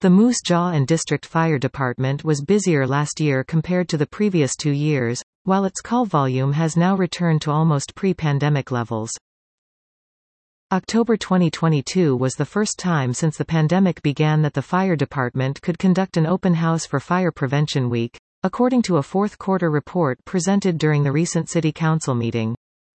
The Moose Jaw and District Fire Department was busier last year compared to the previous 2 years, while its call volume has now returned to almost pre-pandemic levels. October 2022 was the first time since the pandemic began that the fire department could conduct an open house for Fire Prevention Week, according to a fourth-quarter report presented during the recent City Council meeting.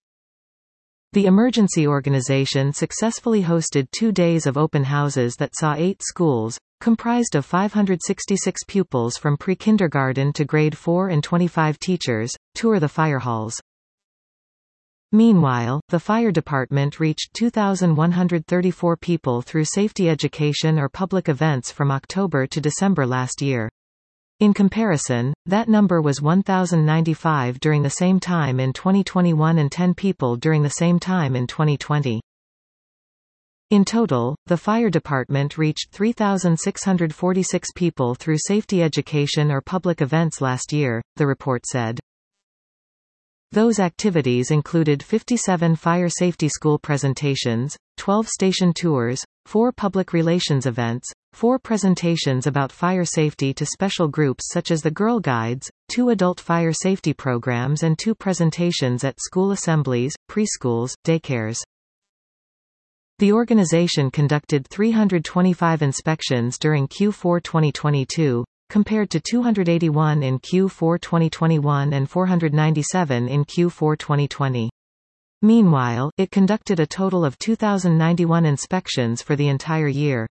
The emergency organization successfully hosted 2 days of open houses that saw 8 schools, comprised of 566 pupils from pre-kindergarten to grade 4 and 25 teachers, tour the fire halls. Meanwhile, the fire department reached 2,134 people through safety education or public events from October to December last year. In comparison, that number was 1,095 during the same time in 2021 and 10 people during the same time in 2020. In total, the fire department reached 3,646 people through safety education or public events last year, the report said. Those activities included 57 fire safety school presentations, 12 station tours, 4 public relations events, 4 presentations about fire safety to special groups such as the Girl Guides, 2 adult fire safety programs and 2 presentations at school assemblies, preschools, daycares. The organization conducted 325 inspections during Q4 2022, compared to 281 in Q4 2021 and 497 in Q4 2020. Meanwhile, it conducted a total of 2,091 inspections for the entire year.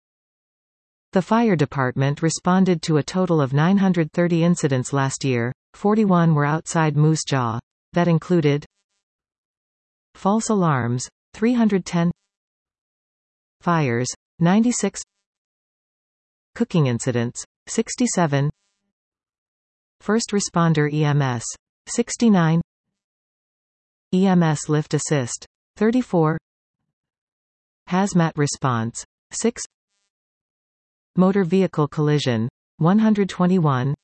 The fire department responded to a total of 930 incidents last year, 41 were outside Moose Jaw. That included false alarms, 310 fires, 96 cooking incidents, 67 first responder EMS, 69 EMS lift assist, 34 hazmat response, 6 motor vehicle collision, 121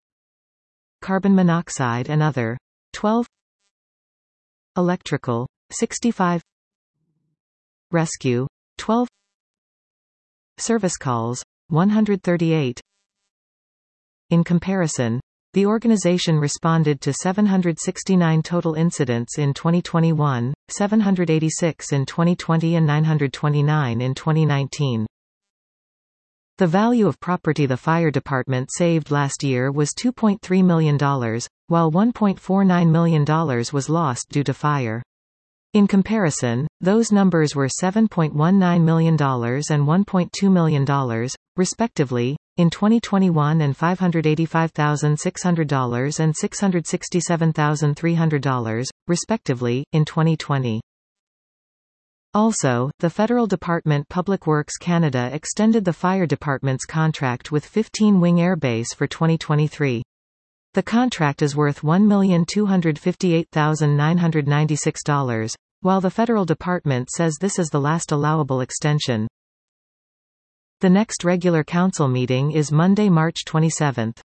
carbon monoxide and other, 12 electrical, 65 rescue, 12 service calls, 138. In comparison, the organization responded to 769 total incidents in 2021, 786 in 2020 and 929 in 2019. The value of property the fire department saved last year was $2.3 million, while $1.49 million was lost due to fire. In comparison, those numbers were $7.19 million and $1.2 million, respectively, in 2021 and $585,600 and $667,300, respectively, in 2020. Also, the Federal Department Public Works Canada extended the fire department's contract with 15 Wing Air Base for 2023. The contract is worth $1,258,996, while the federal department says this is the last allowable extension. The next regular council meeting is Monday, March 27.